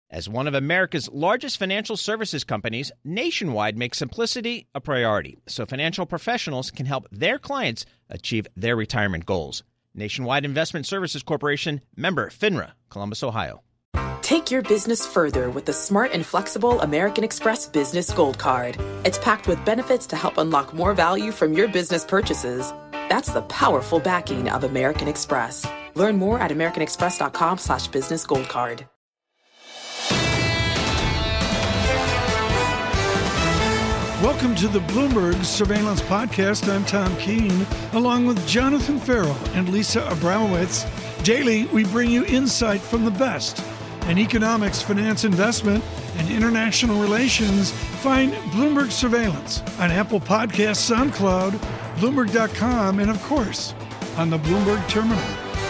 As one of America's largest financial services companies, Nationwide makes simplicity a priority so financial professionals can help their clients achieve their retirement goals. Nationwide Investment Services Corporation, member FINRA, Columbus, Ohio. Take your business further with the smart and flexible American Express Business Gold Card. It's packed with benefits to help unlock more value from your business purchases. That's the powerful backing of American Express. Learn more at americanexpress.com/businessgoldcard. Welcome to the Bloomberg Surveillance Podcast. I'm Tom Keene, along with Jonathan Farrell and Lisa Abramowitz. Daily, we bring you insight from the best in economics, finance, investment, and international relations. Find Bloomberg Surveillance on Apple Podcasts, SoundCloud, Bloomberg.com, and of course, on the Bloomberg Terminal.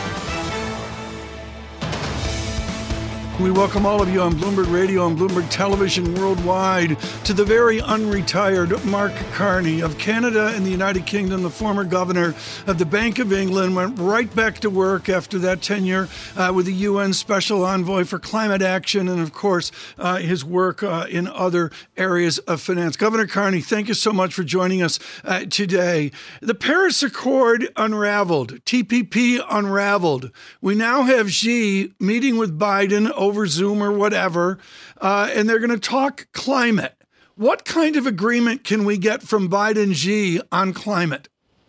We welcome all of you on Bloomberg Radio and Bloomberg Television worldwide to the very unretired Mark Carney of Canada and the United Kingdom, the former governor of the Bank of England, went right back to work after that tenure with the UN Special Envoy for Climate Action and, of course, his work in other areas of finance. Governor Carney, thank you so much for joining us today. The Paris Accord unraveled, TPP unraveled. We now have Xi meeting with Biden over Zoom or whatever, and they're going to talk climate. What kind of agreement can we get from Biden Xi on climate?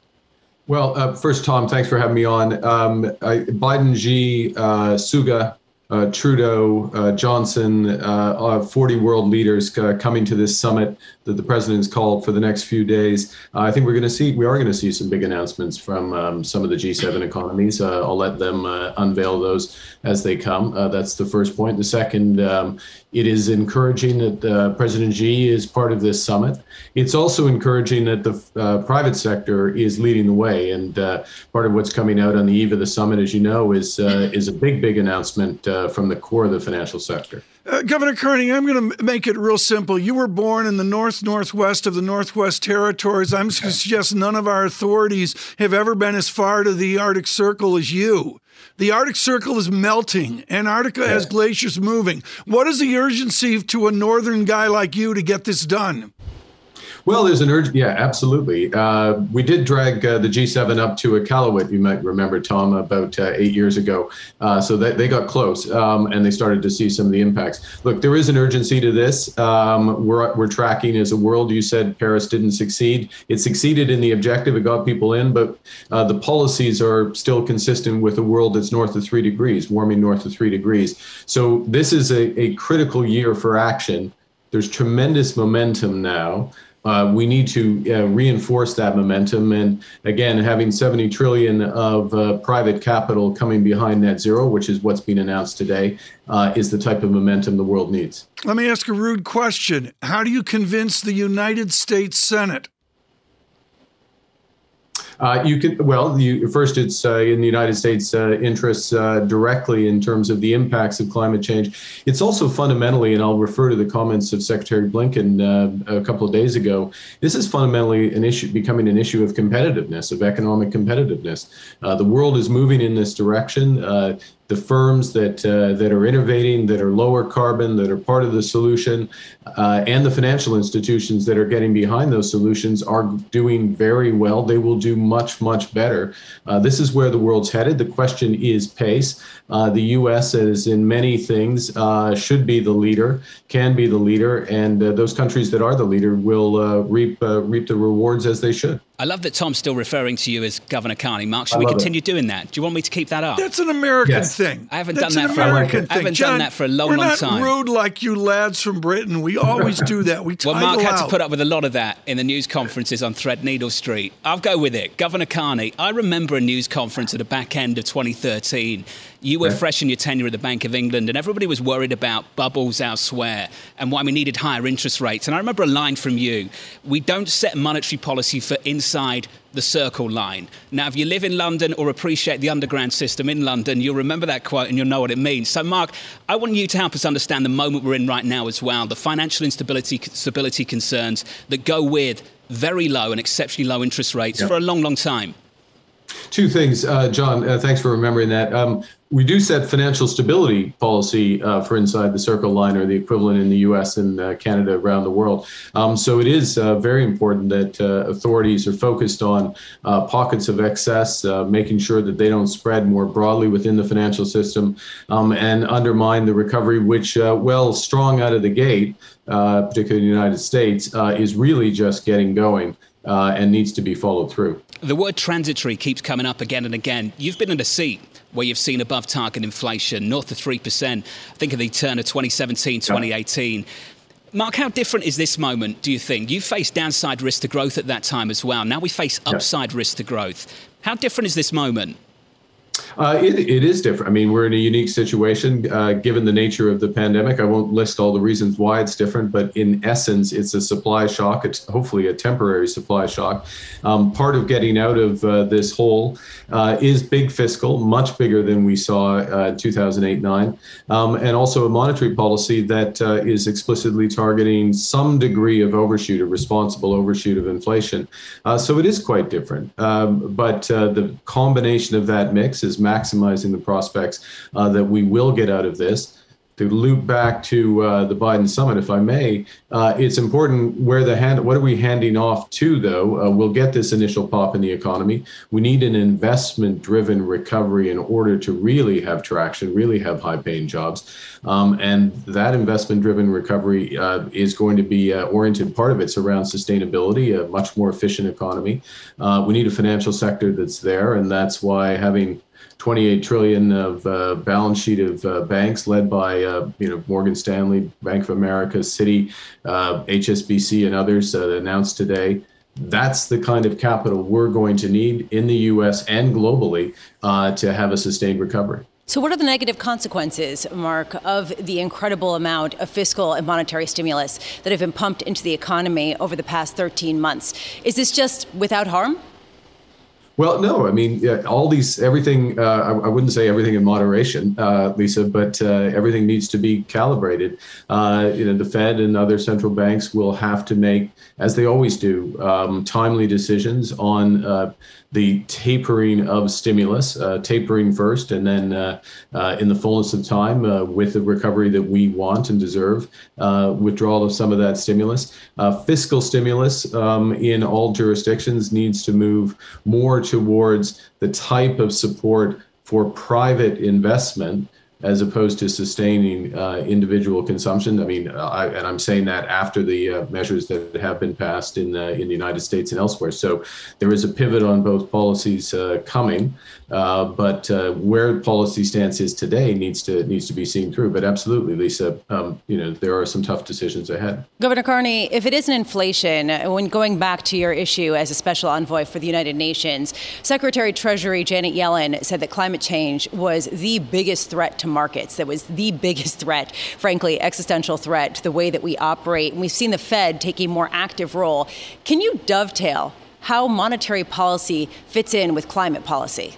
Well, first, Tom, thanks for having me on. Biden, Xi, Suga, Trudeau, Johnson, 40 world leaders coming to this summit that the president's called for the next few days. I think we are going to see some big announcements from some of the G7 economies. I'll let them unveil those as they come. That's the first point. The second, it is encouraging that President Xi is part of this summit. It's also encouraging that the private sector is leading the way. And part of what's coming out on the eve of the summit, as you know, is a big announcement from the core of the financial sector. Governor Carney, I'm going to make it real simple. You were born in the northwest of the Northwest Territories. I'm going to suggest none of our authorities have ever been as far to the Arctic Circle as you. The Arctic Circle is melting. Antarctica has glaciers moving. What is the urgency to a northern guy like you to get this done? Well, there's an urge. Yeah, absolutely. We did drag the G7 up to Iqaluit, you might remember, Tom, about 8 years ago. So they got close and they started to see some of the impacts. Look, there is an urgency to this. We're tracking as a world. You said Paris didn't succeed. It succeeded in the objective. It got people in, but the policies are still consistent with a world that's north of 3 degrees, warming north of 3 degrees. So this is a critical year for action. There's tremendous momentum now. We need to reinforce that momentum. And again, having 70 trillion of private capital coming behind net zero, which is what's been announced today, is the type of momentum the world needs. Let me ask a rude question. How do you convince the United States Senate? First, it's in the United States' interests directly in terms of the impacts of climate change. It's also fundamentally, and I'll refer to the comments of Secretary Blinken a couple of days ago, this is fundamentally an issue, becoming an issue of competitiveness, of economic competitiveness. The world is moving in this direction. The firms that are innovating, that are lower carbon, that are part of the solution, and the financial institutions that are getting behind those solutions are doing very well. They will do much, much better. This is where the world's headed. The question is pace. The U.S., as in many things, should be the leader, can be the leader, and those countries that are the leader will reap the rewards as they should. I love that Tom's still referring to you as Governor Carney. Mark, should we continue doing that? Do you want me to keep that up? That's an American thing. I haven't done that for a long time. We're not rude like you lads from Britain. We always do that. Well, Mark had to put up with a lot of that in the news conferences on Threadneedle Street. I'll go with it. Governor Carney, I remember a news conference at the back end of 2013. You were fresh in your tenure at the Bank of England, and everybody was worried about bubbles elsewhere and why we needed higher interest rates. And I remember a line from you: we don't set monetary policy for inside the circle line. Now, if you live in London or appreciate the underground system in London, you'll remember that quote and you'll know what it means. So, Mark, I want you to help us understand the moment we're in right now as well, the financial stability concerns that go with very low and exceptionally low interest rates for a long, long time. Two things, John, thanks for remembering that. We do set financial stability policy for inside the circle line, or the equivalent in the U.S. and Canada, around the world. So it is very important that authorities are focused on pockets of excess, making sure that they don't spread more broadly within the financial system and undermine the recovery, which, strong out of the gate, particularly in the United States, is really just getting going. And needs to be followed through. The word transitory keeps coming up again and again. You've been in a seat where you've seen above target inflation, north of 3%. Think of the turn of 2017, 2018. Mark, how different is this moment, do you think? You faced downside risk to growth at that time as well. Now we face upside risk to growth. How different is this moment? It is different. I mean, we're in a unique situation given the nature of the pandemic. I won't list all the reasons why it's different, but in essence, it's a supply shock. It's hopefully a temporary supply shock. Part of getting out of this hole is big fiscal, much bigger than we saw in 2008-9, and also a monetary policy that is explicitly targeting some degree of overshoot, a responsible overshoot of inflation. So it is quite different. But the combination of that mix is maximizing the prospects that we will get out of this. To loop back to the Biden summit, if I may, it's important what are we handing off to, though? We'll get this initial pop in the economy. We need an investment-driven recovery in order to really have traction, really have high-paying jobs. And that investment-driven recovery is going to be oriented, part of it's around sustainability, a much more efficient economy. We need a financial sector that's there, and that's why having 28 trillion of balance sheet of banks led by Morgan Stanley, Bank of America, Citi, HSBC, and others announced today. That's the kind of capital we're going to need in the U.S. and globally to have a sustained recovery. So what are the negative consequences, Mark, of the incredible amount of fiscal and monetary stimulus that have been pumped into the economy over the past 13 months? Is this just without harm? Well, no, I mean, everything, I wouldn't say everything in moderation, Lisa, but everything needs to be calibrated. The Fed and other central banks will have to make, as they always do, timely decisions on the tapering of stimulus, tapering first, and then in the fullness of time, with the recovery that we want and deserve, withdrawal of some of that stimulus. Fiscal stimulus in all jurisdictions needs to move more towards the type of support for private investment as opposed to sustaining individual consumption. I mean, and I'm saying that after the measures that have been passed in the United States and elsewhere. So there is a pivot on both policies coming, but where policy stance is today needs to be seen through. But absolutely, Lisa, there are some tough decisions ahead. Governor Carney, if it isn't inflation, when going back to your issue as a special envoy for the United Nations, Secretary Treasury Janet Yellen said that climate change was the biggest threat to markets. That was the biggest threat, frankly, existential threat to the way that we operate. And we've seen the Fed take a more active role. Can you dovetail how monetary policy fits in with climate policy?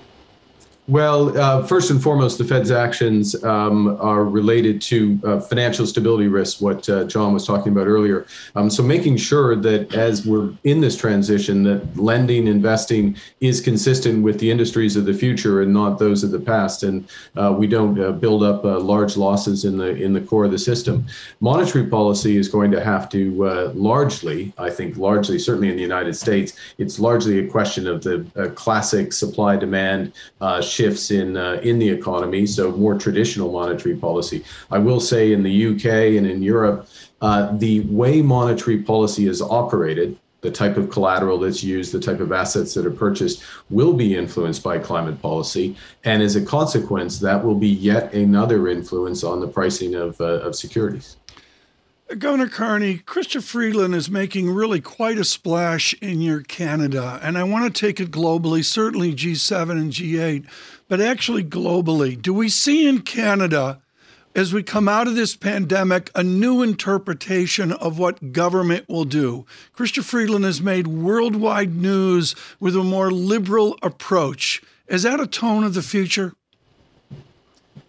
Well, first and foremost, the Fed's actions are related to financial stability risks, what John was talking about earlier. So making sure that as we're in this transition, that lending, investing is consistent with the industries of the future and not those of the past, and we don't build up large losses in the core of the system. Monetary policy is going to have to largely, certainly in the United States, it's largely a question of the classic supply-demand shifts in the economy, so more traditional monetary policy. I will say in the UK and in Europe, the way monetary policy is operated, the type of collateral that's used, the type of assets that are purchased will be influenced by climate policy. And as a consequence, that will be yet another influence on the pricing of securities. Governor Carney, Chrystia Freeland is making really quite a splash in your Canada, and I want to take it globally, certainly G7 and G8, but actually globally. Do we see in Canada, as we come out of this pandemic, a new interpretation of what government will do? Chrystia Freeland has made worldwide news with a more liberal approach. Is that a tone of the future?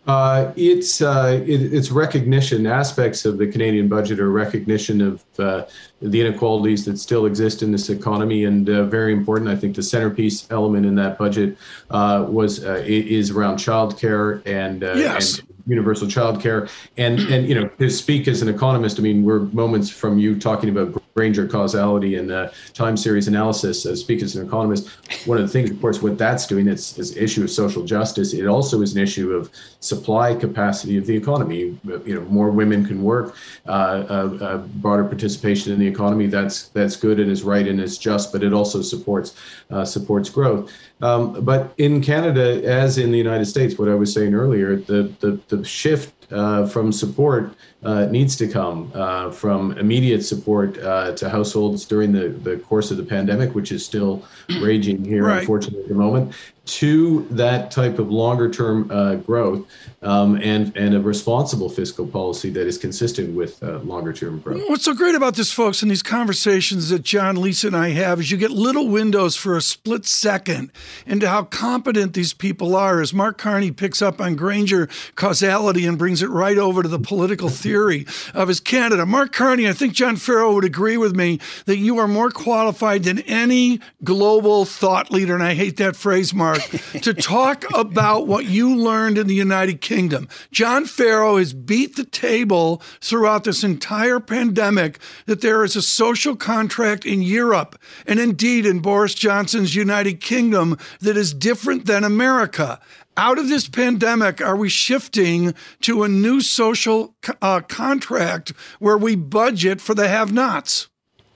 It's recognition. Aspects of the Canadian budget are recognition of the inequalities that still exist in this economy, and very important. I think the centerpiece element in that budget is around childcare and universal childcare. And to speak as an economist, I mean, we're moments from you talking about Granger causality and time series analysis. Speak as an economist, one of the things, of course, what that's doing is an issue of social justice. It also is an issue of supply capacity of the economy. More women can work, broader participation in the economy. That's good and is right and is just, but it also supports growth. But in Canada, as in the United States, what I was saying earlier, the shift from support needs to come from immediate support to households during the course of the pandemic, which is still raging here, unfortunately, at the moment, to that type of longer-term growth and a responsible fiscal policy that is consistent with longer-term growth. What's so great about this, folks, in these conversations that John, Lisa, and I have is you get little windows for a split second into how competent these people are, as Mark Carney picks up on Granger causality and brings it right over to the political theory of his Canada. Mark Carney, I think John Ferro would agree with me that you are more qualified than any global thought leader, and I hate that phrase, Mark, to talk about what you learned in the United Kingdom. John Ferro has beat the table throughout this entire pandemic that there is a social contract in Europe and indeed in Boris Johnson's United Kingdom that is different than America. Out of this pandemic, are we shifting to a new social contract where we budget for the have-nots?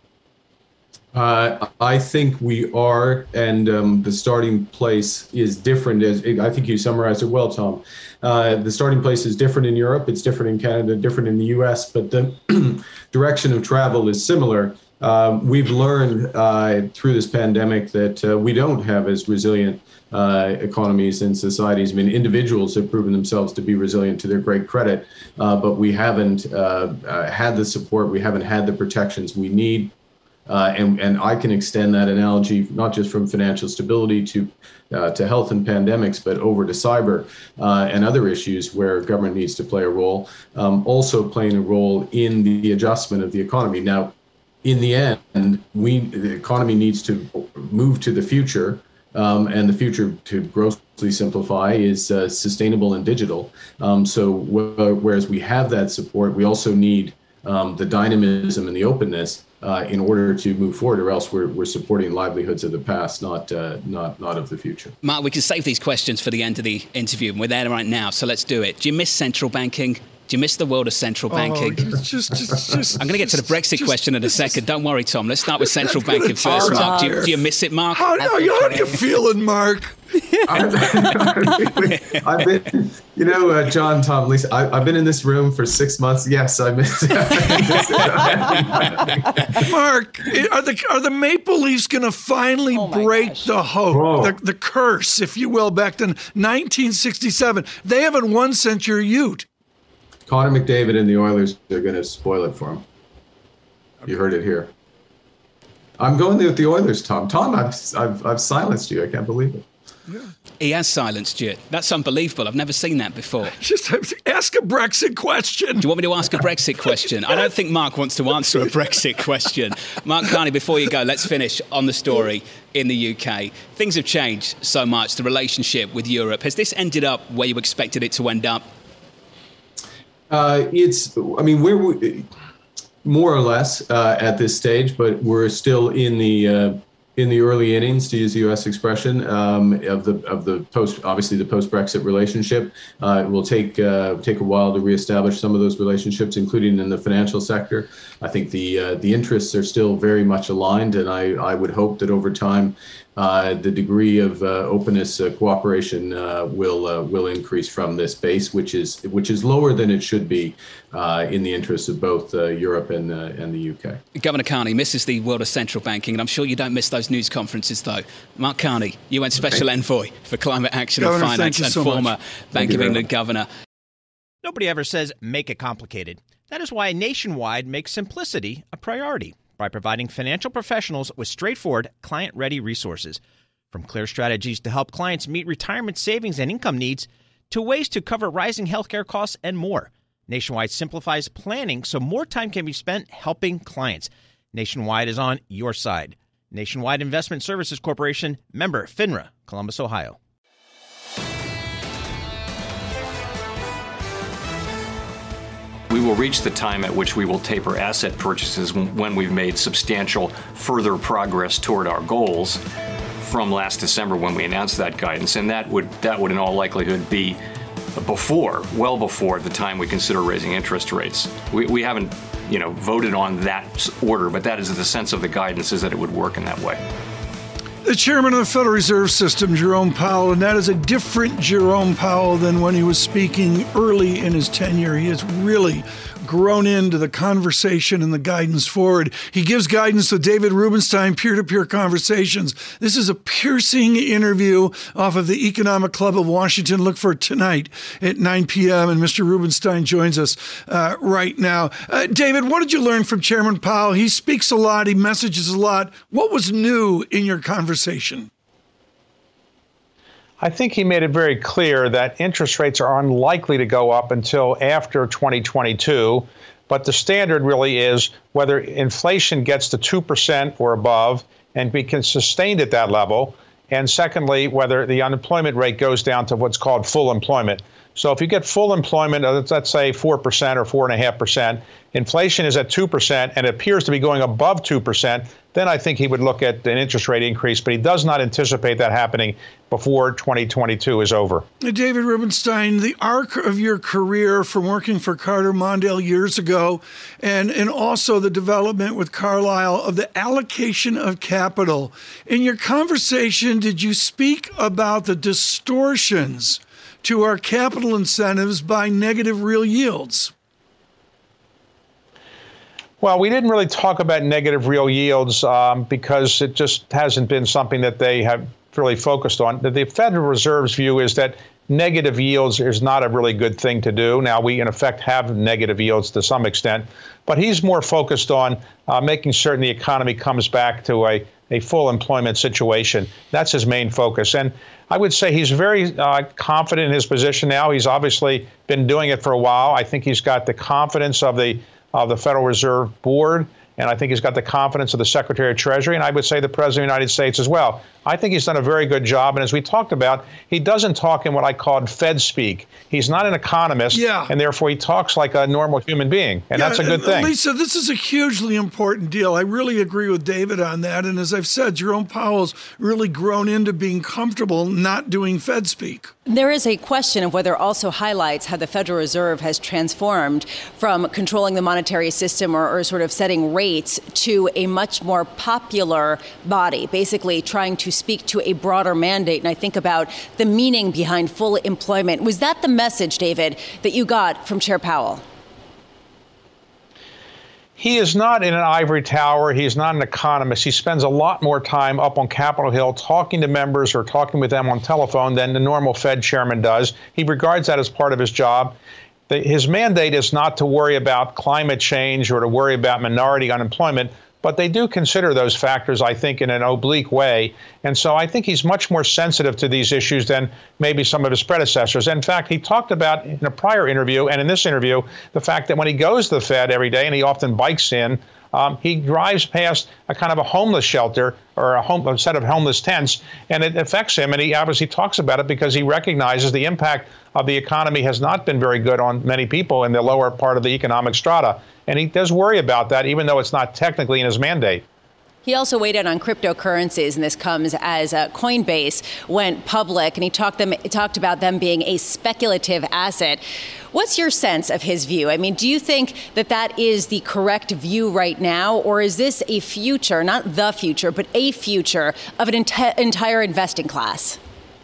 I think we are, and the starting place is different. I think you summarized it well, Tom. The starting place is different in Europe, it's different in Canada, different in the US, but the direction of travel is similar. We've learned through this pandemic that we don't have as resilient economies and societies. I mean, individuals have proven themselves to be resilient to their great credit, but we haven't had the support, we haven't had the protections we need. And I can extend that analogy not just from financial stability to health and pandemics, but over to cyber and other issues where government needs to play a role, also playing a role in the adjustment of the economy. Now, in the end, the economy needs to move to the future, and the future, to grossly simplify, is sustainable and digital. So whereas we have that support, we also need the dynamism and the openness in order to move forward, or else we're supporting livelihoods of the past, not of the future. Mark, we can save these questions for the end of the interview, and we're there right now, so let's do it. Do you miss central banking? Do you miss the world of central banking? I'm going to get to the Brexit question in a second. Don't worry, Tom. Let's start with central banking first, Mark. Do you miss it, Mark? How are you feeling, Mark? I've been, John, Tom, Lisa, I've been in this room for 6 months. Yes, I miss it. Mark, are the Maple Leafs going to finally break the hoax, the curse, if you will, back in 1967? They haven't won since your Ute. Connor McDavid and the Oilers are going to spoil it for him. You heard it here. I'm going there with the Oilers, Tom. Tom, I've silenced you. I can't believe it. Yeah. He has silenced you. That's unbelievable. I've never seen that before. Just ask a Brexit question. Do you want me to ask a Brexit question? I don't think Mark wants to answer a Brexit question. Mark Carney, before you go, let's finish on the story in the UK. Things have changed so much, the relationship with Europe. Has this ended up where you expected it to end up? We're more or less at this stage, but we're still in the early innings, to use the U.S. expression, of the post-Brexit relationship. It will take a while to reestablish some of those relationships, including in the financial sector. I think the interests are still very much aligned, and I would hope that over time the degree of openness, cooperation will increase from this base, which is lower than it should be in the interests of both Europe and the UK. Governor Carney misses the world of central banking, and I'm sure you don't miss those news conferences, though. Mark Carney, UN Special Envoy for Climate Action and Finance, and former Bank of England Governor. Nobody ever says make it complicated. That is why Nationwide makes simplicity a priority by providing financial professionals with straightforward, client-ready resources. From clear strategies to help clients meet retirement savings and income needs, to ways to cover rising healthcare costs and more. Nationwide simplifies planning so more time can be spent helping clients. Nationwide is on your side. Nationwide Investment Services Corporation, member FINRA, Columbus, Ohio. We will reach the time at which we will taper asset purchases when we've made substantial further progress toward our goals from last December when we announced that guidance, and that would in all likelihood be well before the time we consider raising interest rates. We haven't, voted on that order, but that is the sense of the guidance, is that it would work in that way. The chairman of the Federal Reserve System, Jerome Powell, and that is a different Jerome Powell than when he was speaking early in his tenure. He has really grown into the conversation and the guidance forward. He gives guidance to David Rubenstein, peer-to-peer conversations. This is a piercing interview off of the Economic Club of Washington. Look for it tonight at 9 p.m. And Mr. Rubenstein joins us right now. David, what did you learn from Chairman Powell? He speaks a lot. He messages a lot. What was new in your conversation? I think he made it very clear that interest rates are unlikely to go up until after 2022. But the standard really is whether inflation gets to 2% or above and be sustained at that level. And secondly, whether the unemployment rate goes down to what's called full employment. So if you get full employment, let's say 4% or 4.5%, inflation is at 2%, and it appears to be going above 2%, then I think he would look at an interest rate increase. But he does not anticipate that happening before 2022 is over. David Rubenstein, the arc of your career from working for Carter Mondale years ago, and also the development with Carlyle of the allocation of capital. In your conversation, did you speak about the distortions to our capital incentives by negative real yields? Well, we didn't really talk about negative real yields because it just hasn't been something that they have really focused on. The Federal Reserve's view is that negative yields is not a really good thing to do. Now, we, in effect, have negative yields to some extent, but he's more focused on making certain the economy comes back to a full employment situation. That's his main focus. And I would say he's very confident in his position now. He's obviously been doing it for a while. I think he's got the confidence of the Federal Reserve Board, and I think he's got the confidence of the Secretary of Treasury, and I would say the President of the United States as well. I think he's done a very good job, and as we talked about, he doesn't talk in what I called Fed speak. He's not an economist, and therefore he talks like a normal human being, and that's a good thing. Lisa, this is a hugely important deal. I really agree with David on that, and as I've said, Jerome Powell's really grown into being comfortable not doing Fed speak. There is a question of whether also highlights how the Federal Reserve has transformed from controlling the monetary system or sort of setting rates to a much more popular body, basically trying to speak to a broader mandate. And I think about the meaning behind full employment. Was that the message, David, that you got from Chair Powell? He is not in an ivory tower. He's not an economist. He spends a lot more time up on Capitol Hill talking to members or talking with them on telephone than the normal Fed chairman does. He regards that as part of his job. His mandate is not to worry about climate change or to worry about minority unemployment, but they do consider those factors, I think, in an oblique way. And so I think he's much more sensitive to these issues than maybe some of his predecessors. In fact, he talked about in a prior interview and in this interview the fact that when he goes to the Fed every day, and he often bikes in, he drives past a kind of a homeless shelter or a set of homeless tents, and it affects him. And he obviously talks about it because he recognizes the impact of the economy has not been very good on many people in the lower part of the economic strata. And he does worry about that, even though it's not technically in his mandate. He also weighed in on cryptocurrencies, and this comes as Coinbase went public, and he talked about them being a speculative asset. What's your sense of his view? I mean, do you think that is the correct view right now, or is this a future, not the future, but a future of an entire investing class?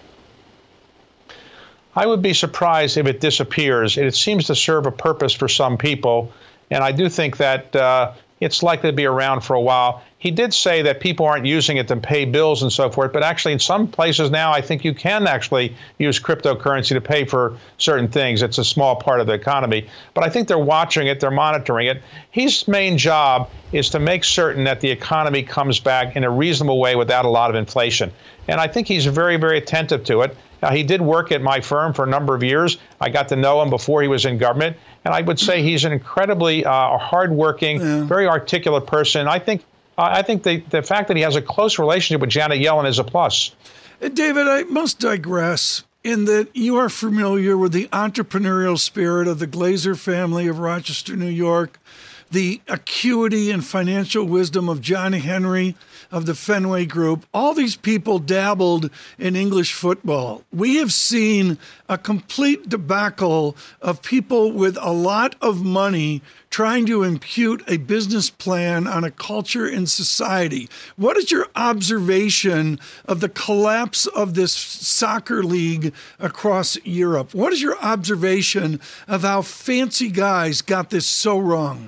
I would be surprised if it disappears. It seems to serve a purpose for some people, and I do think that it's likely to be around for a while. He did say that people aren't using it to pay bills and so forth, but actually in some places now I think you can actually use cryptocurrency to pay for certain things. It's a small part of the economy, but I think they're watching it, they're monitoring it. His main job is to make certain that the economy comes back in a reasonable way without a lot of inflation. And I think he's very, very attentive to it. He did work at my firm for a number of years. I got to know him before he was in government. And I would say he's an incredibly hardworking, very articulate person. I think the fact that he has a close relationship with Janet Yellen is a plus. David, I must digress in that you are familiar with the entrepreneurial spirit of the Glazer family of Rochester, New York, the acuity and financial wisdom of John Henry of the Fenway Group. All these people dabbled in English football. We have seen a complete debacle of people with a lot of money trying to impute a business plan on a culture in society. What is your observation of the collapse of this soccer league across Europe? What is your observation of how fancy guys got this so wrong?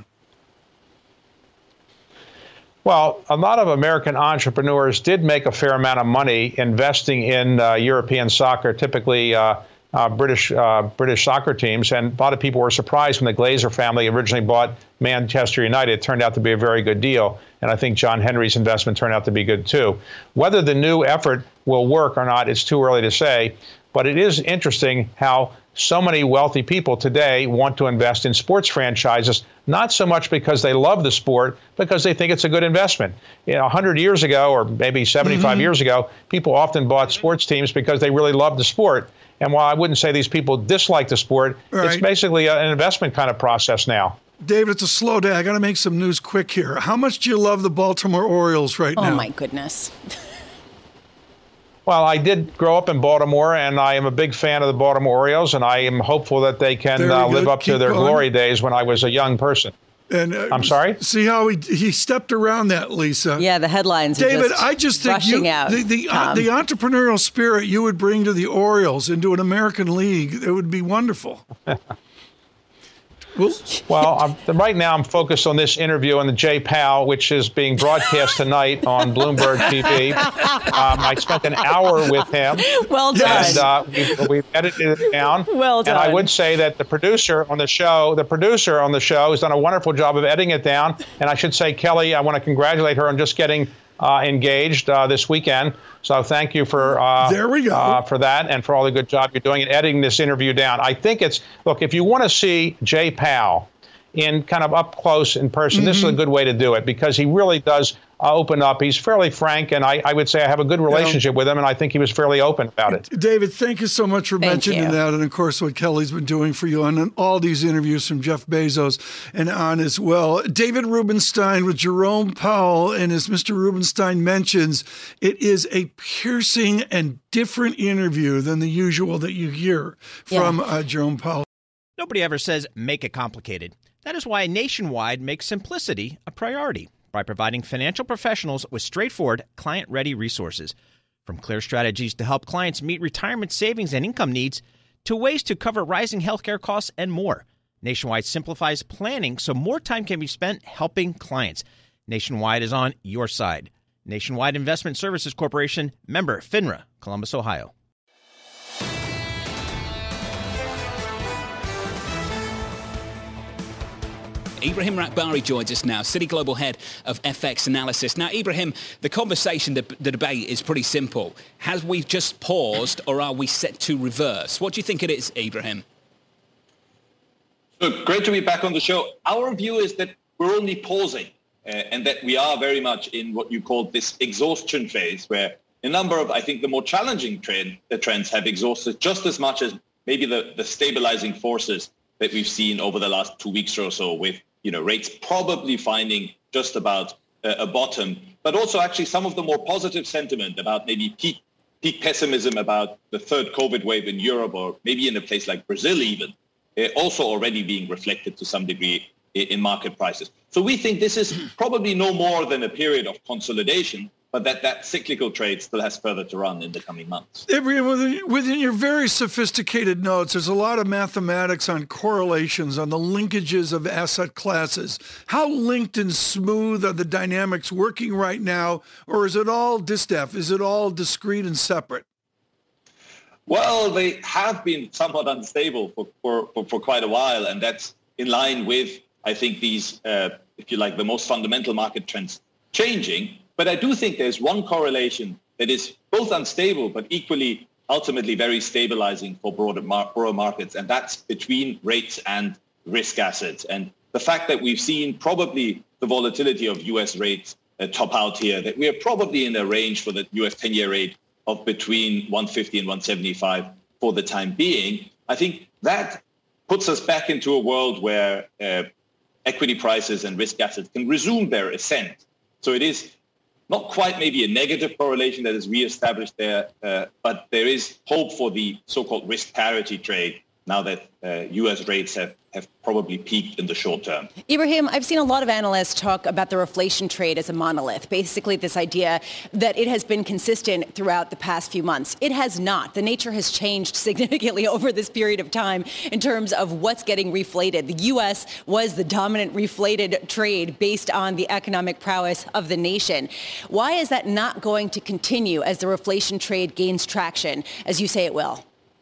Well, a lot of American entrepreneurs did make a fair amount of money investing in European soccer, typically British soccer teams. And a lot of people were surprised when the Glazer family originally bought Manchester United. It turned out to be a very good deal. And I think John Henry's investment turned out to be good, too. Whether the new effort will work or not, it's too early to say. But it is interesting how so many wealthy people today want to invest in sports franchises, not so much because they love the sport, because they think it's a good investment. 100 years ago, or maybe 75 years ago, people often bought sports teams because they really loved the sport. And while I wouldn't say these people dislike the sport, it's basically an investment kind of process now. David, it's a slow day. I got to make some news quick here. How much do you love the Baltimore Orioles right now? Oh, my goodness. Well, I did grow up in Baltimore, and I am a big fan of the Baltimore Orioles, and I am hopeful that they can live up to their glory days when I was a young person. And I'm sorry? See how he stepped around that, Lisa. Yeah, the headlines David, are I just think the entrepreneurial spirit you would bring to the Orioles into an American league, it would be wonderful. Well, right now I'm focused on this interview on the Jay Powell, which is being broadcast tonight on Bloomberg TV. I spent an hour with him. Well done. And we've edited it down. Well done. And I would say that the producer on the show has done a wonderful job of editing it down. And I should say, Kelly, I want to congratulate her on just getting engaged this weekend. So thank you for there we go. For that and for all the good job you're doing in editing this interview down. I think look, if you want to see Jay Powell in kind of up close in person, this is a good way to do it because he really does open up. He's fairly frank, and I would say I have a good relationship with him, and I think he was fairly open about it. David, thank you so much for mentioning that, and of course what Kelly's been doing for you on all these interviews from Jeff Bezos and on as well. David Rubenstein with Jerome Powell, and as Mr. Rubenstein mentions, it is a piercing and different interview than the usual that you hear from Jerome Powell. Nobody ever says make it complicated. That is why Nationwide makes simplicity a priority by providing financial professionals with straightforward, client-ready resources. From clear strategies to help clients meet retirement savings and income needs, to ways to cover rising healthcare costs and more. Nationwide simplifies planning so more time can be spent helping clients. Nationwide is on your side. Nationwide Investment Services Corporation, member FINRA, Columbus, Ohio. Ibrahim Rakbari joins us now, Citi Global Head of FX Analysis. Now, Ibrahim, the conversation, the debate is pretty simple. Have we just paused or are we set to reverse? What do you think it is, Ibrahim? Look, great to be back on the show. Our view is that we're only pausing and that we are very much in what you call this exhaustion phase where a number of, I think, the more challenging trends have exhausted just as much as maybe the stabilizing forces that we've seen over the last 2 weeks or so with rates probably finding just about a bottom, but also actually some of the more positive sentiment about maybe peak pessimism about the third COVID wave in Europe or maybe in a place like Brazil even, also already being reflected to some degree in market prices. So we think this is probably no more than a period of consolidation, but that cyclical trade still has further to run in the coming months. Within your very sophisticated notes, there's a lot of mathematics on correlations, on the linkages of asset classes. How linked and smooth are the dynamics working right now, or is it all distef? Is it all discrete and separate? Well, they have been somewhat unstable for quite a while, and that's in line with, I think, these, if you like, the most fundamental market trends changing. But I do think there's one correlation that is both unstable but equally ultimately very stabilizing for broader markets, and that's between rates and risk assets. And the fact that we've seen probably the volatility of U.S. rates top out here, that we are probably in a range for the U.S. 10-year rate of between 150 and 175 for the time being, I think that puts us back into a world where equity prices and risk assets can resume their ascent. So it is not quite maybe a negative correlation that is reestablished there, but there is hope for the so-called risk parity trade now that U.S. rates have probably peaked in the short term. Ibrahim, I've seen a lot of analysts talk about the reflation trade as a monolith, basically this idea that it has been consistent throughout the past few months. It has not. The nature has changed significantly over this period of time in terms of what's getting reflated. The U.S. was the dominant reflated trade based on the economic prowess of the nation. Why is that not going to continue as the reflation trade gains traction, as you say it will?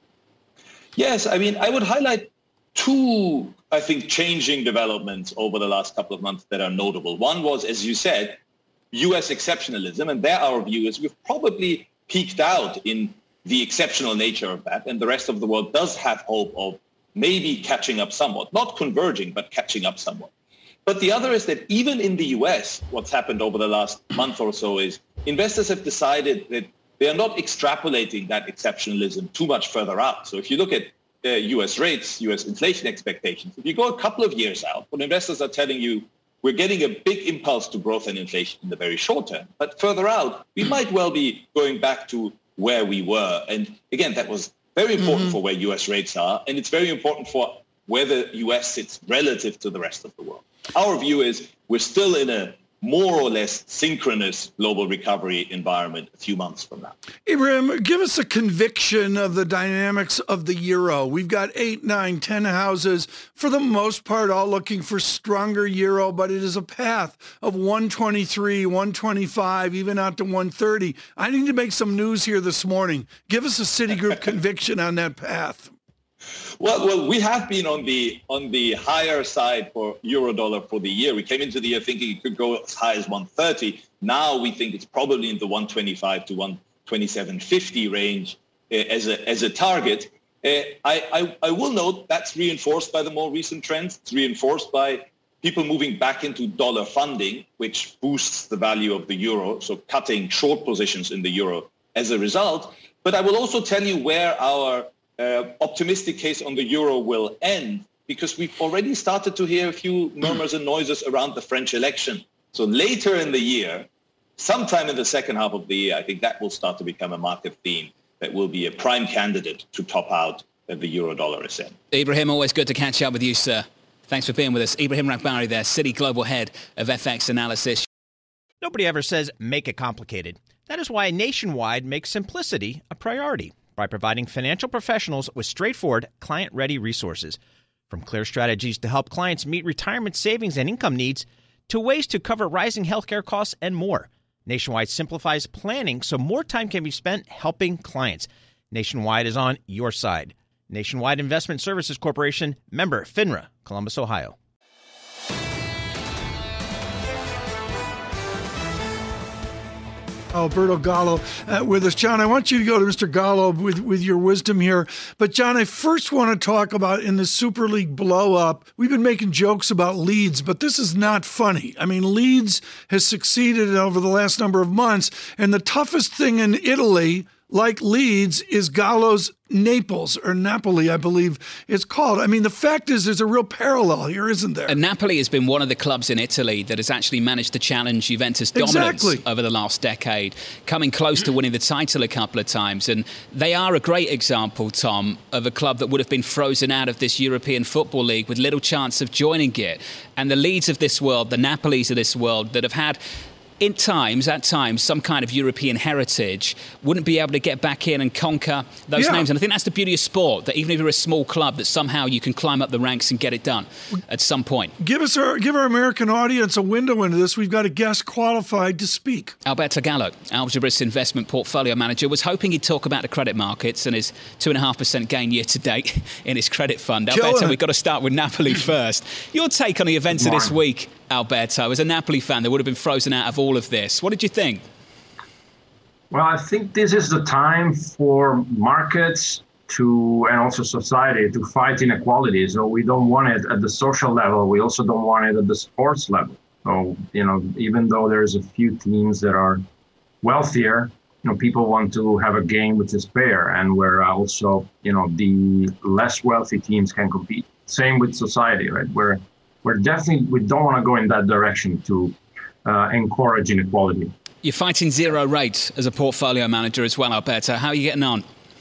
Yes, I mean, I would highlight two, I think, changing developments over the last couple of months that are notable. One was, as you said, U.S. exceptionalism, and there our view is we've probably peaked out in the exceptional nature of that, and the rest of the world does have hope of maybe catching up somewhat, not converging, but catching up somewhat. But the other is that even in the U.S., what's happened over the last month or so is investors have decided that they are not extrapolating that exceptionalism too much further out. So if you look at U.S. rates, U.S. inflation expectations, if you go a couple of years out, when investors are telling you we're getting a big impulse to growth and inflation in the very short term, but further out, we might well be going back to where we were. And again, that was very important for where U.S. rates are, and it's very important for where the U.S. sits relative to the rest of the world. Our view is we're still in a more or less synchronous global recovery environment a few months from now. Ibrahim, give us a conviction of the dynamics of the euro. We've got 8, 9, 10 houses, for the most part, all looking for stronger euro, but it is a path of 123, 125, even out to 130. I need to make some news here this morning. Give us a Citigroup conviction on that path. Well, we have been on the higher side for euro-dollar for the year. We came into the year thinking it could go as high as 130. Now we think it's probably in the 125 to 127.50 range as a target. I will note that's reinforced by the more recent trends. It's reinforced by people moving back into dollar funding, which boosts the value of the euro, so cutting short positions in the euro as a result. But I will also tell you where our optimistic case on the euro will end, because we've already started to hear a few murmurs and noises around the French election. So later in the year, sometime in the second half of the year, I think that will start to become a market theme that will be a prime candidate to top out the euro-dollar ascent. Ibrahim, always good to catch up with you, sir. Thanks for being with us. Ibrahim Rakbari there, Citi Global Head of FX Analysis. Nobody ever says make it complicated. That is why Nationwide makes simplicity a priority by providing financial professionals with straightforward, client-ready resources. From clear strategies to help clients meet retirement savings and income needs, to ways to cover rising healthcare costs and more. Nationwide simplifies planning so more time can be spent helping clients. Nationwide is on your side. Nationwide Investment Services Corporation, member FINRA, Columbus, Ohio. Alberto Gallo with us. John, I want you to go to Mr. Gallo with your wisdom here. But, John, I first want to talk about in the Super League blow-up, we've been making jokes about Leeds, but this is not funny. I mean, Leeds has succeeded over the last number of months, and the toughest thing in Italy, like Leeds, is Gallo's Naples, or Napoli, I believe it's called. I mean, the fact is there's a real parallel here, isn't there? And Napoli has been one of the clubs in Italy that has actually managed to challenge Juventus' dominance over the last decade, coming close to winning the title a couple of times. And they are a great example, Tom, of a club that would have been frozen out of this European Football League with little chance of joining it. And the Leeds of this world, the Napolis of this world that have had at times, some kind of European heritage, wouldn't be able to get back in and conquer those names. And I think that's the beauty of sport, that even if you're a small club, that somehow you can climb up the ranks and get it done at some point. Give our American audience a window into this. We've got a guest qualified to speak. Alberto Gallo, Algebris Investment Portfolio Manager, was hoping he'd talk about the credit markets and his 2.5% gain year to date in his credit fund. Alberto, we've got to start with Napoli first. Your take on the events of this week, Alberto, as a Napoli fan that would have been frozen out of all of this. What did you think? Well, I think this is the time for markets and also society to fight inequality. So we don't want it at the social level. We also don't want it at the sports level. So, even though there's a few teams that are wealthier, people want to have a game which is fair and where also, the less wealthy teams can compete. Same with society, right? We're definitely, we don't want to go in that direction to encourage inequality. You're fighting zero rates as a portfolio manager as well, Alberto. How are you getting on?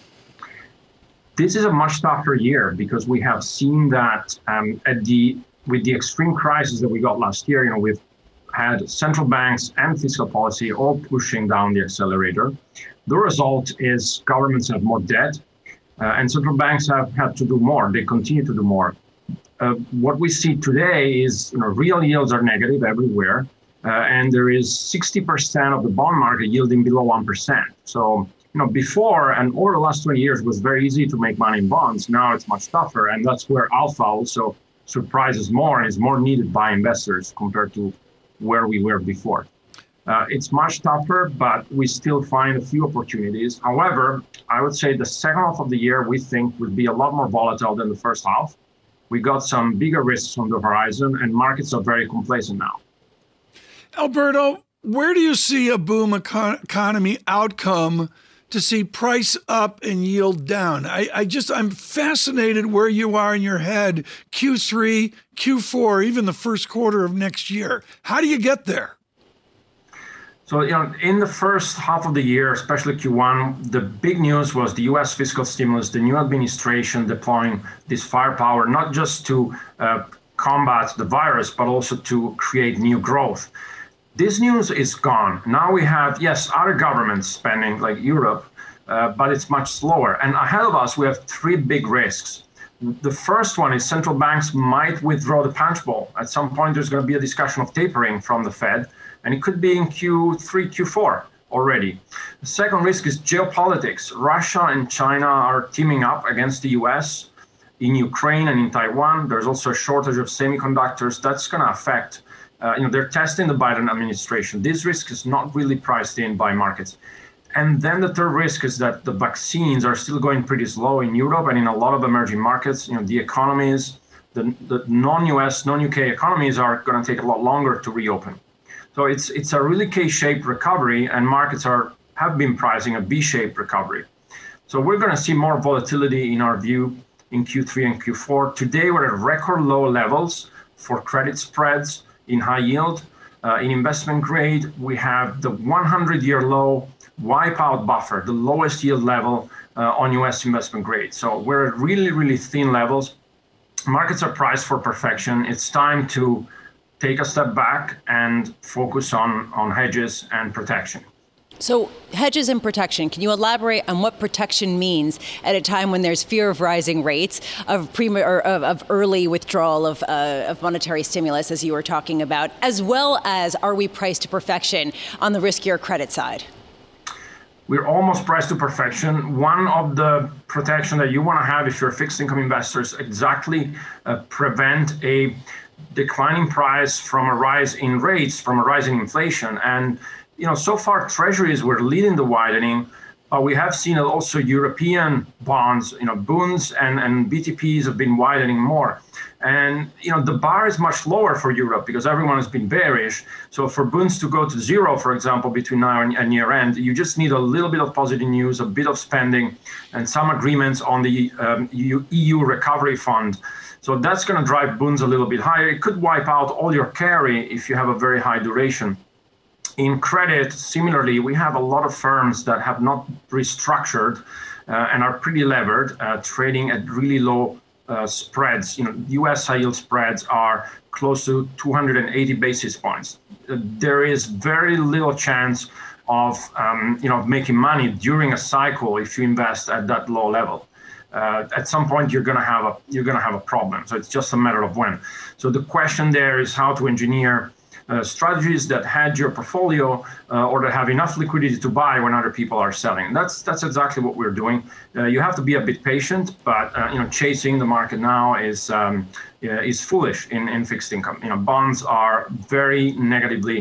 This is a much tougher year because we have seen that with the extreme crisis that we got last year, we've had central banks and fiscal policy all pushing down the accelerator. The result is governments have more debt and central banks have had to do more. They continue to do more. What we see today is real yields are negative everywhere. And there is 60% of the bond market yielding below 1%. So, before and over the last 20 years, it was very easy to make money in bonds. Now it's much tougher. And that's where alpha also surprises more and is more needed by investors compared to where we were before. It's much tougher, but we still find a few opportunities. However, I would say the second half of the year, we think would be a lot more volatile than the first half. We got some bigger risks on the horizon and markets are very complacent now. Alberto, where do you see a boom economy outcome to see price up and yield down? I'm fascinated where you are in your head, Q3, Q4, even the first quarter of next year. How do you get there? So, in the first half of the year, especially Q1, the big news was the U.S. fiscal stimulus, the new administration deploying this firepower, not just to combat the virus, but also to create new growth. This news is gone. Now we have, yes, other governments spending like Europe, but it's much slower. And ahead of us, we have three big risks. The first one is central banks might withdraw the punch bowl. At some point, there's going to be a discussion of tapering from the Fed, and it could be in Q3, Q4 already. The second risk is geopolitics. Russia and China are teaming up against the US in Ukraine and in Taiwan. There's also a shortage of semiconductors. That's going to affect they're testing the Biden administration. This risk is not really priced in by markets. And then the third risk is that the vaccines are still going pretty slow in Europe and in a lot of emerging markets. The economies, the non-US, non-UK economies are going to take a lot longer to reopen. So it's a really K-shaped recovery, and markets have been pricing a V-shaped recovery. So we're going to see more volatility in our view in Q3 and Q4. Today, we're at record low levels for credit spreads in high yield. In investment grade, we have the 100-year low wipeout buffer, the lowest yield level on US investment grade. So we're at really, really thin levels. Markets are priced for perfection. It's time to take a step back and focus on hedges and protection. So hedges and protection, can you elaborate on what protection means at a time when there's fear of rising rates, of early withdrawal of monetary stimulus, as you were talking about, as well as are we priced to perfection on the riskier credit side? We're almost priced to perfection. One of the protection that you want to have if you're fixed income investors, exactly prevent a declining price from a rise in rates, from a rise in inflation. And so far, treasuries were leading the widening, but we have seen also European bonds, bunds and BTPs have been widening more. And, the bar is much lower for Europe because everyone has been bearish. So for bunds to go to zero, for example, between now and year end, you just need a little bit of positive news, a bit of spending, and some agreements on the EU recovery fund. So that's going to drive bunds a little bit higher. It could wipe out all your carry if you have a very high duration. In credit, similarly, we have a lot of firms that have not restructured and are pretty levered, trading at really low spreads. U.S. high yield spreads are close to 280 basis points. There is very little chance of making money during a cycle if you invest at that low level. At some point, you're going to have a problem. So it's just a matter of when. So the question there is how to engineer strategies that hedge your portfolio or that have enough liquidity to buy when other people are selling. That's exactly what we're doing. You have to be a bit patient, but chasing the market now is foolish in fixed income. Bonds are very negatively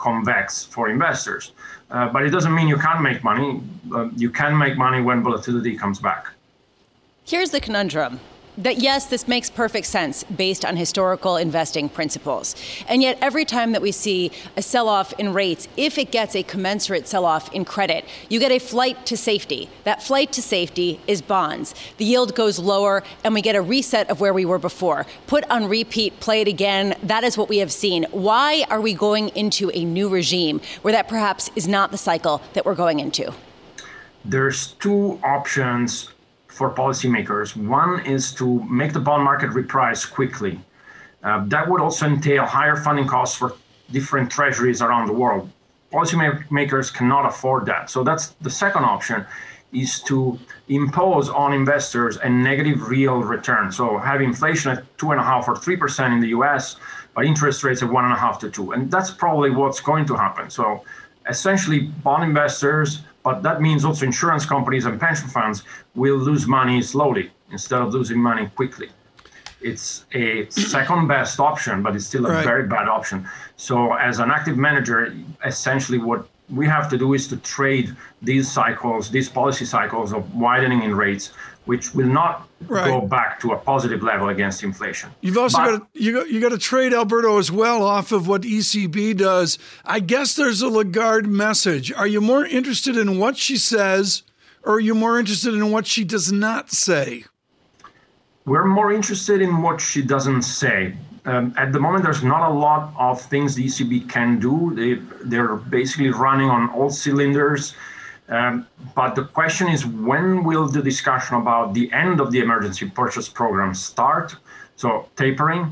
convex for investors. But it doesn't mean you can't make money. You can make money when volatility comes back. Here's the conundrum. That yes, this makes perfect sense based on historical investing principles. And yet every time that we see a sell-off in rates, if it gets a commensurate sell-off in credit, you get a flight to safety. That flight to safety is bonds. The yield goes lower and we get a reset of where we were before. Put on repeat, play it again. That is what we have seen. Why are we going into a new regime where that perhaps is not the cycle that we're going into? There's two options for policymakers. One is to make the bond market reprice quickly. That would also entail higher funding costs for different treasuries around the world. Policymakers cannot afford that. So that's the second option, is to impose on investors a negative real return. So have inflation at 2.5% or 3% in the US, but interest rates at 1.5 to 2. And that's probably what's going to happen. So essentially bond investors, but that means also insurance companies and pension funds will lose money slowly instead of losing money quickly. It's a second best option, but it's still a very bad option. So as an active manager, essentially what we have to do is to trade these cycles, these policy cycles of widening in rates, which will not go back to a positive level against inflation. You've also got to trade, Alberto, as well off of what ECB does. I guess there's a Lagarde message. Are you more interested in what she says, or are you more interested in what she does not say? We're more interested in what she doesn't say. At the moment, there's not a lot of things the ECB can do. They're basically running on all cylinders. But the question is, when will the discussion about the end of the emergency purchase program start? So tapering,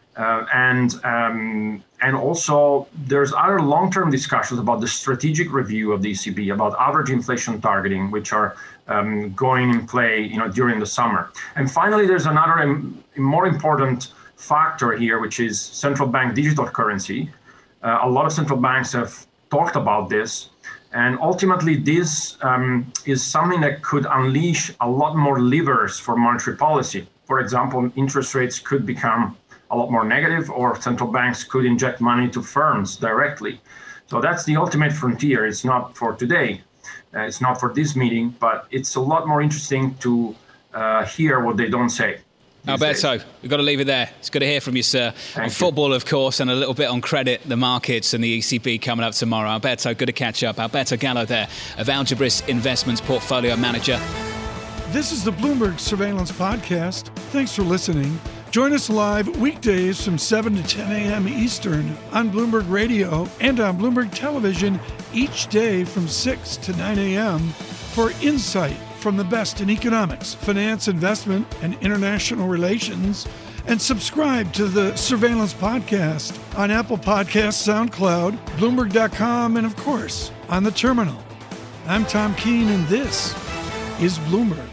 and also there's other long-term discussions about the strategic review of the ECB, about average inflation targeting, which are going in play, during the summer. And finally, there's another more important factor here, which is central bank digital currency. A lot of central banks have talked about this. And ultimately, this is something that could unleash a lot more levers for monetary policy. For example, interest rates could become a lot more negative, or central banks could inject money to firms directly. So that's the ultimate frontier. It's not for today. It's not for this meeting, but it's a lot more interesting to hear what they don't say. Alberto, we've got to leave it there. It's good to hear from you, sir. On football, of course, and a little bit on credit, the markets and the ECB coming up tomorrow. Alberto, good to catch up. Alberto Gallo there, of Algebris Investments Portfolio Manager. This is the Bloomberg Surveillance Podcast. Thanks for listening. Join us live weekdays from 7 to 10 a.m. Eastern on Bloomberg Radio and on Bloomberg Television each day from 6 to 9 a.m. for insight from the best in economics, finance, investment, and international relations. And subscribe to the Surveillance Podcast on Apple Podcasts, SoundCloud, Bloomberg.com, and of course, on the terminal. I'm Tom Keene, and this is Bloomberg.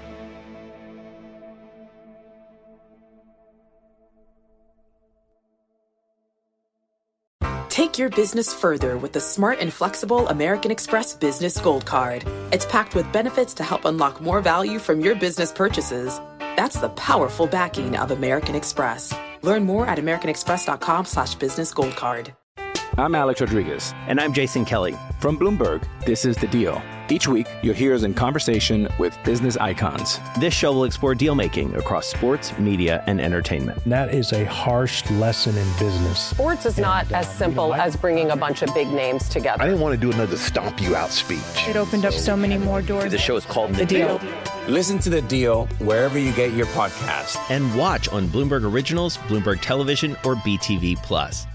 Take your business further with the smart and flexible American Express Business Gold Card. It's packed with benefits to help unlock more value from your business purchases. That's the powerful backing of American Express. Learn more at americanexpress.com/businessgoldcard. I'm Alex Rodriguez. And I'm Jason Kelly. From Bloomberg, this is The Deal. Each week, you'll hear us in conversation with business icons. This show will explore deal-making across sports, media, and entertainment. That is a harsh lesson in business. Sports is not as simple as bringing a bunch of big names together. I didn't want to do another stomp you out speech. It opened up so many more doors. The show is called The Deal. Listen to The Deal wherever you get your podcast. And watch on Bloomberg Originals, Bloomberg Television, or BTV+.